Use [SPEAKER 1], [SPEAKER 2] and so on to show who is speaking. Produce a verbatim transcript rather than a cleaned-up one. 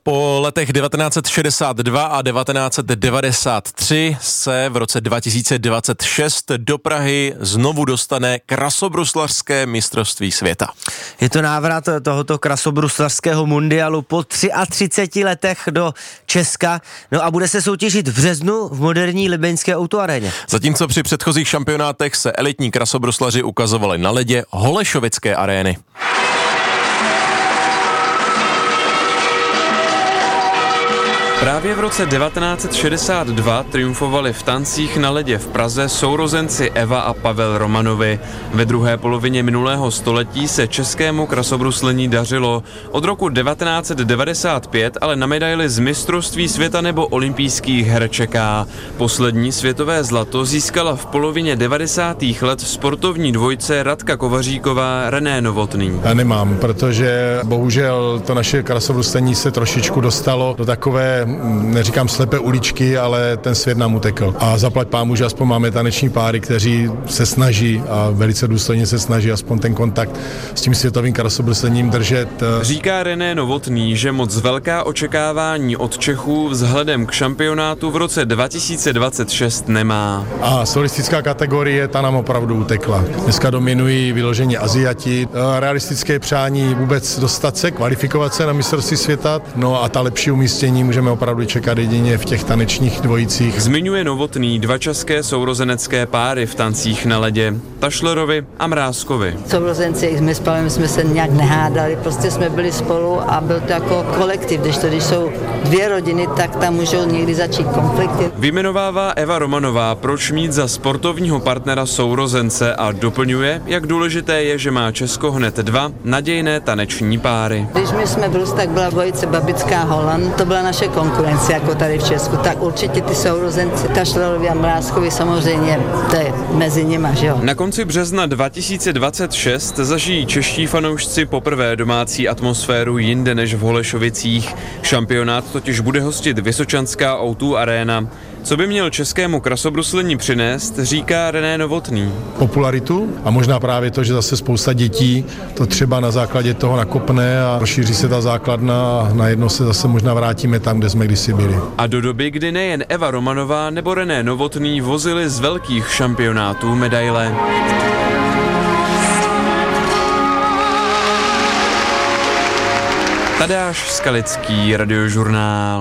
[SPEAKER 1] Po letech devatenáct set šedesát dva a devatenáct set devadesát tři se v roce dva tisíce dvacet šest do Prahy znovu dostane krasobruslařské mistrovství světa.
[SPEAKER 2] Je to návrat tohoto krasobruslařského mundialu po třiatřiceti letech do Česka, no a bude se soutěžit v březnu v moderní libeňské autoaréně.
[SPEAKER 1] Zatímco při předchozích šampionátech se elitní krasobruslaři ukazovali na ledě Holešovické arény.
[SPEAKER 3] Právě v roce devatenáct set šedesát dva triumfovali v tancích na ledě v Praze sourozenci Eva a Pavel Romanovi. Ve druhé polovině minulého století se českému krasobruslení dařilo. Od roku devatenáct set devadesát pět ale na medaili z mistrovství světa nebo olympijských her čeká. Poslední světové zlato získala v polovině devadesátých let sportovní dvojce Radka Kovaříková, René Novotný.
[SPEAKER 4] Já nemám, protože bohužel to naše krasobruslení se trošičku dostalo do takové, neříkám slepé uličky, ale ten svět nám utekl. A zaplať pámu, že aspoň máme taneční páry, kteří se snaží a velice důstojně se snaží aspoň ten kontakt s tím světovým krasobruslením držet.
[SPEAKER 3] Říká René Novotný, že moc velká očekávání od Čechů vzhledem k šampionátu v roce dva tisíce dvacet šest nemá.
[SPEAKER 4] A solistická kategorie, ta nám opravdu utekla. Dneska dominují vyloženě Aziati. Realistické přání vůbec dostat se, kvalifikovat se na mistrovství světa, no a ta lepší umístění můžeme opravdu čekat jedině v těch tanečních dvojicích.
[SPEAKER 3] Zmiňuje Novotný dva české sourozenecké páry v tancích na ledě, Tašlerovi a Mrázkovi.
[SPEAKER 5] Sourozenci, my s Pavem jsme se nějak nehádali, prostě jsme byli spolu a byl to jako kolektiv, když to, když jsou dvě rodiny, tak tam můžou někdy začít konflikty.
[SPEAKER 3] Vyjmenovává Eva Romanová, proč mít za sportovního partnera sourozence a doplňuje, jak důležité je, že má Česko hned dva nadějné taneční páry.
[SPEAKER 5] Když my jsme byli, tak byla dvojice Babická Holand, to byla naše konkurence jako tady v Česku, tak určitě ty sourozenci Tašlerovi a Mrázkovi samozřejmě, to je mezi nima, že jo.
[SPEAKER 3] Na konci března dva tisíce dvacet šest zažijí čeští fanoušci poprvé domácí atmosféru jinde než v Holešovicích. Šampionát totiž bude hostit vysočanská ó dva Arena. Co by měl českému krasobruslení přinést, říká René Novotný.
[SPEAKER 4] Popularitu a možná právě to, že zase spousta dětí to třeba na základě toho nakopne a rozšíří se ta základna a najednou se zase možná vrátíme tam, kde jsme kdysi byli.
[SPEAKER 3] A do doby, kdy nejen Eva Romanová nebo René Novotný vozili z velkých šampionátů medaile. Tadeáš Skalický, Radiožurnál.